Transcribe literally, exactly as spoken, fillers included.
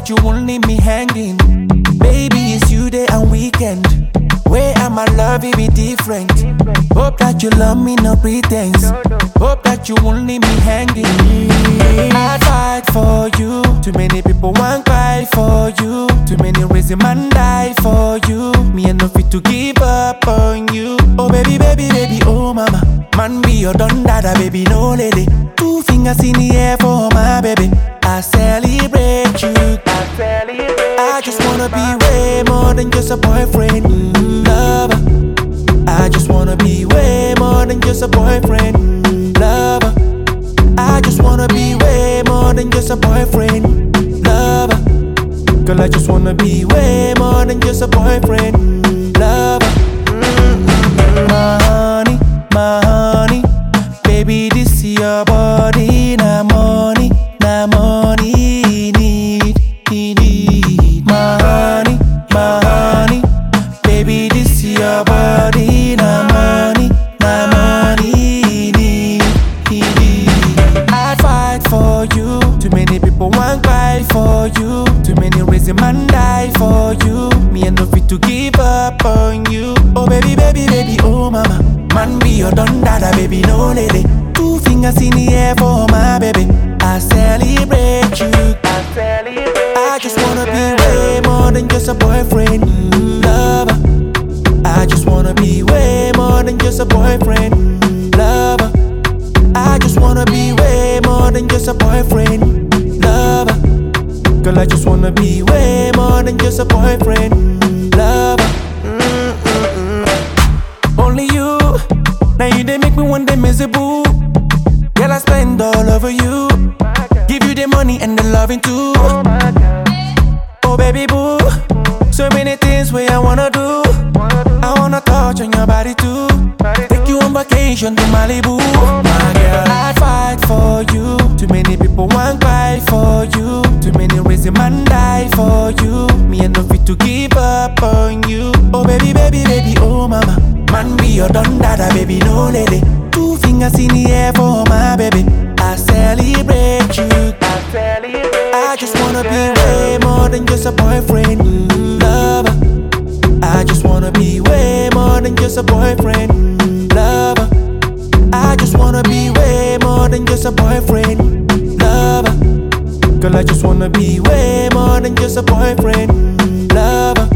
that you won't leave me hanging. Baby, it's you day and weekend. Where am I love, it be different. Hope that you love me, no pretense. Hope that you won't leave me hanging. I'd fight for you. Too many people want cry for you. Too many reasons man die for you. Me and no fit to give up on you. Oh baby, baby, baby, oh mama. Man be your don dada, baby, no lady. Two fingers in the air for my baby. I celebrate you. I celebrate. I just wanna be way more than just a boyfriend, mm, lover. I just wanna be way more than just a boyfriend, mm, lover. I just wanna be way more than just a boyfriend, lover. Girl, I just wanna be way more than just a boyfriend, mm, lover. Mm-hmm. My honey, my honey, baby, this is your body, na money, na money, need, need, need. My honey, my honey, baby, this is your body, na money, na money, need, need. I'd fight for you. Too many people want cry for you. Too many reasons man die for you. Me and no fit to give up on you. Oh baby, baby, baby, oh mama. Man be your don dada, baby, no lady. Two fingers in the air for my baby. I celebrate you. I celebrate. I just wanna be way more than just a boyfriend, mm, lover. I just wanna be way more than just a boyfriend, mm, lover. I just wanna be way more than just a boyfriend, lover. Girl, I just wanna be way more than just a boyfriend, mm, lover. Mm-mm-mm. Only you, now you they make me one day miserable. Girl, I spend all over you. Give you the money and the loving too. Oh baby boo, so many things where I wanna do. I wanna touch on your body too. Take you on vacation to Malibu. My girl, I'd fight for you. Too many people want cry for you. Too many reasons man die for you. Me and no fit to give up on you. Oh baby, baby, baby, oh mama. Man be your don dada, baby, no lady. Two fingers in the air for my baby. I celebrate you. I celebrate. I just wanna be way more than just a boyfriend, mm, lover. I just wanna be way more than just a boyfriend, mm, lover. I just wanna be way more than just a boyfriend, lover. Girl, I just wanna be way more than just a boyfriend, mm, lover.